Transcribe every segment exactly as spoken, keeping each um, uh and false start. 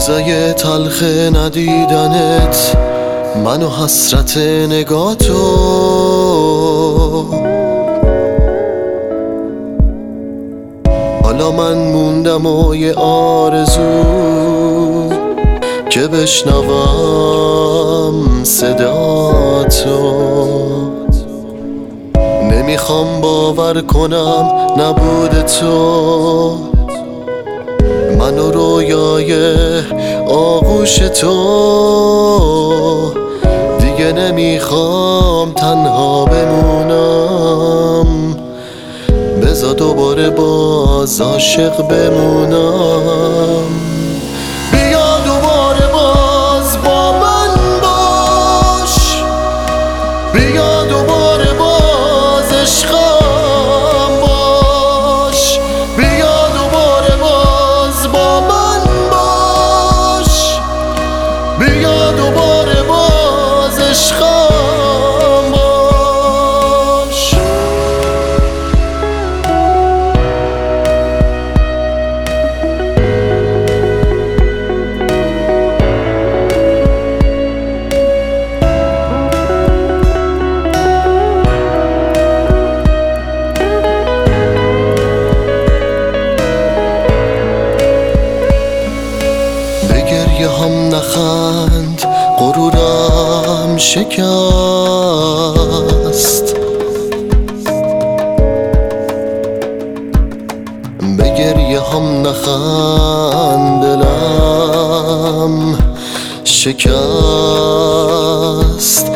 روزای تلخ ندیدنت، من و حسرت نگاه تو. حالا من موندم و یه آرزو که بشنوم صدا تو. نمیخوام باور کنم نبود تو، من و رویای آغوش تو. دیگه نمیخوام تنها بمونم، بذار دوباره باز عاشق بمونم. بیا دوباره باز با من باش، بیا دوباره باز عشقم باش، بیا دوباره باز با من باش، بیا دوباره باز عشقم باش. گریه هم نخند، غرورم شکست. به گریه هم نخند، دلم شکست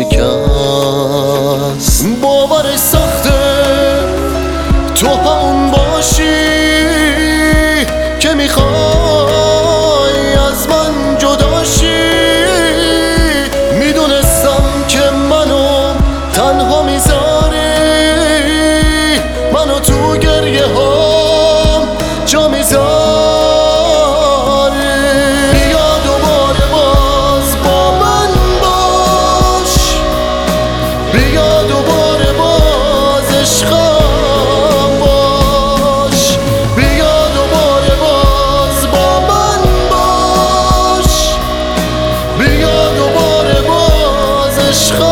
شکست. باورش سخته تو همون باشی که میخوای از من جدا شی. میدونستم که منو تنها میذاری، منو تو گریه هام جا میذاری. بیا دوباره باز با من باش، بیا دوباره باز عشقم باش، بیا دوباره باز با من باش، بیا دوباره باز عشقم